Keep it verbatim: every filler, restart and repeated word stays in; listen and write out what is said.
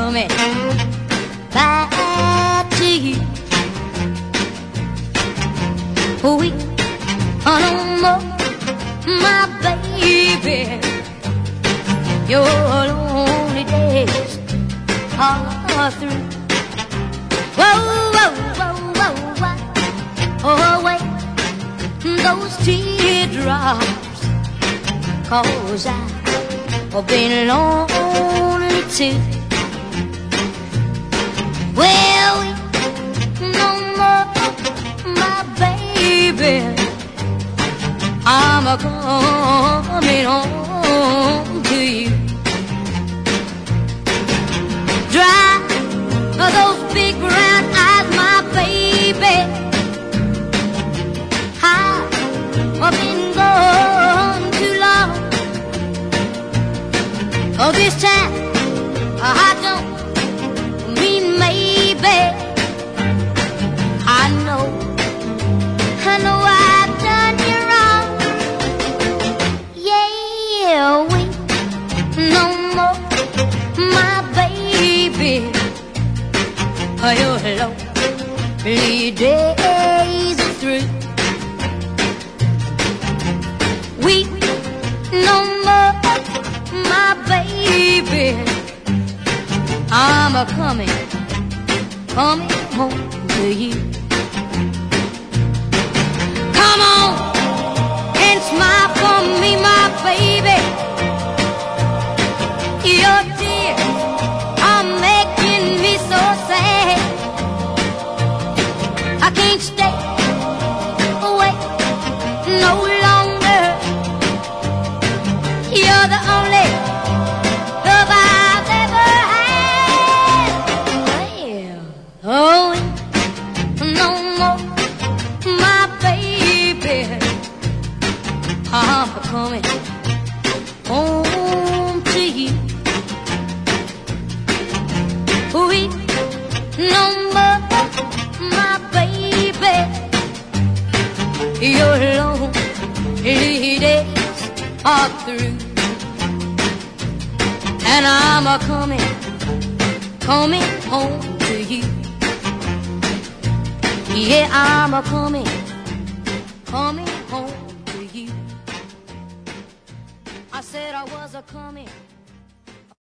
coming back to you. We are no more, my baby. Your lonely days are through. Whoa, whoa, whoa, whoa, whoa. Oh, wait, those teardrops, 'cause I've been lonely too. Well, we no more, my baby. I'm a coming home to you. Dry those big brown eyes, my baby. I've been gone too long. Oh, this time I don't mean maybe. I know, I know I've done you wrong. Yeah, we no more, my baby. Your lonely days are through. We no more, my baby. I'm a coming, coming home to you. Come on and smile for me, my baby. Your tears are making me so sad. I can't stay away no longer. You're the only love I've ever had. Well, oh, no more, my baby. I'm coming home to you. We no more, my baby. Your lonely days are through. And I'm a coming, coming home to you. Yeah, I'm a coming, coming home to you. I said I was a coming.